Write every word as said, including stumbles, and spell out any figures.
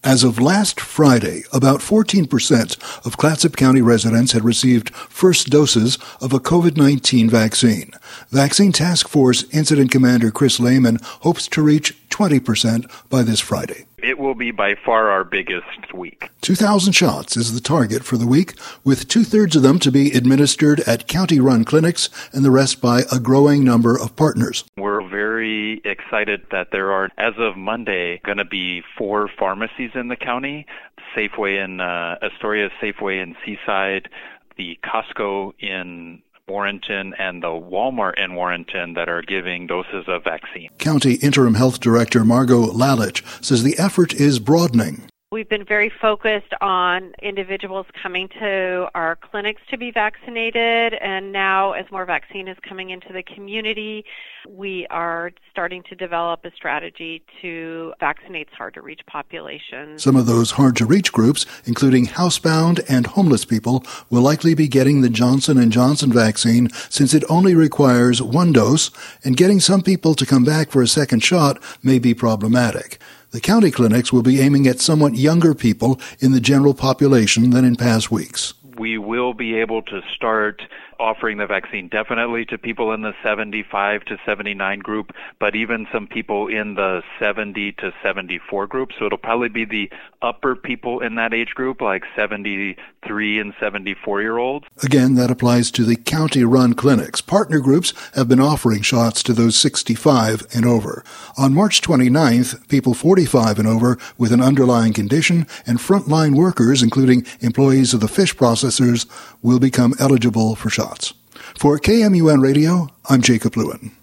As of last Friday, about fourteen percent of Clatsop County residents had received first doses of a covid nineteen vaccine. Vaccine Task Force Incident Commander Chris Lehman hopes to reach twenty percent by this Friday. It will be by far our biggest week. two thousand shots is the target for the week, with two-thirds of them to be administered at county-run clinics and the rest by a growing number of partners. We're very excited that there are, as of Monday, going to be four pharmacies in the county, Safeway in uh, Astoria, Safeway in Seaside, the Costco in Warrenton, and the Walmart in Warrenton that are giving doses of vaccine. County Interim Health Director Margot Lalich says the effort is broadening. We've been very focused on individuals coming to our clinics to be vaccinated, and now as more vaccine is coming into the community, we are starting to develop a strategy to vaccinate hard-to-reach populations. Some of those hard-to-reach groups, including housebound and homeless people, will likely be getting the Johnson and Johnson vaccine since it only requires one dose, and getting some people to come back for a second shot may be problematic. The county clinics will be aiming at somewhat younger people in the general population than in past weeks. We will be able to start offering the vaccine definitely to people in the seventy-five to seventy-nine group, but even some people in the seventy to seventy-four group. So it'll probably be the upper people in that age group, like seventy-three and seventy-four year olds. Again, that applies to the county-run clinics. Partner groups have been offering shots to those sixty-five and over. On March twenty-ninth, people forty-five and over with an underlying condition and frontline workers, including employees of the fish processors, will become eligible for shots. For K M U N Radio, I'm Jacob Lewin.